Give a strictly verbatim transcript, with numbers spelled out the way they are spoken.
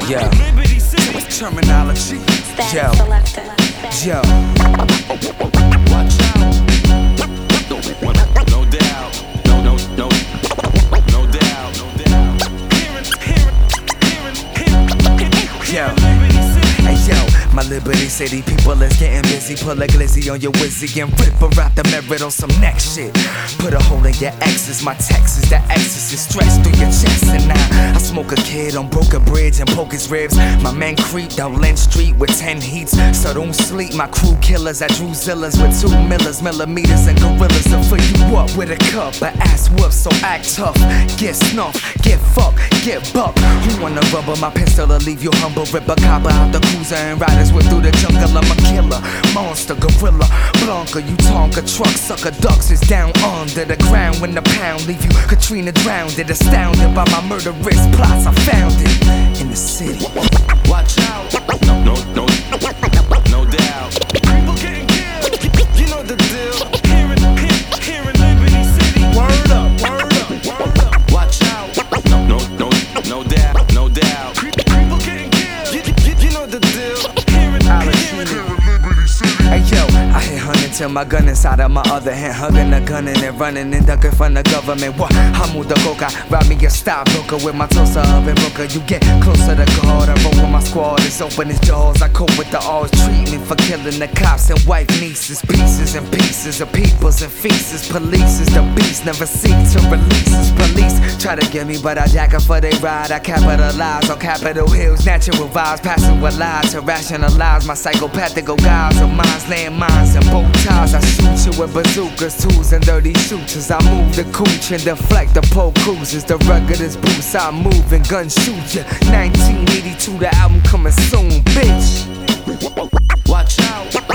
Yeah. Terminology. Yo. Yo. Watch out. No doubt. No, no, no. No doubt. No doubt. Yo. Hey yo, my Liberty City people is getting busy. Pull a glizzy on your wizzy and rip or out the merit on some next shit. Put a hole in your X's, my text is the exorcist. Stretch through your chest and now I smoke a kid on Broken Bridge and poke his ribs. My man creep down Lynch Street with ten heats, so don't sleep. My crew killers at Drew Zillas with two millers, millimeters and gorillas. To fill you up with a cup, but ass whoop, so act tough. Get snuff, get fucked, get bucked. Who wanna rubber my pistol to leave you humble? Rip a copper out the cruiser and riders with through the jungle. I'm a killer, monster, gorilla, Blanca. You Tonka truck sucker ducks is down under the ground when the pound leave you Katrina drowned. It astounded by my murderous plots. I found it in the city. Watch out. No, no, no, no doubt. People getting killed. You know the deal. Here in, here, here in Liberty City. Word up, word up, word up. Watch out. No, no, no, no doubt, no doubt. People getting killed. You, you, you know the deal. Here in, here in, here in Liberty City. Hey yo, I hit hunting till my gun inside of my other hand, hugging the gun and running and ducking from the government. What? I move the coca, rob me a stockbroker with my toaster oven broker. You get closer to God, I roll with my squad. It's open as jaws. I cope with the odds, treat me for killing the cops and white nieces. Pieces and pieces of peoples and feces. Police is the beast, never seek to release his police. Try to get me, but I jack up for they ride. I capitalize on Capitol Hill's natural vibes, passing with lies to rationalize my psychopathic guys of minds, laying mines and bow ties. I shoot you with bazookas, tools and dirty shooters. I move the cooch and deflect the pole cruisers. The ruggedest boots I move and gun shoot ya. nineteen eighty-two, the album coming soon, bitch. Watch out.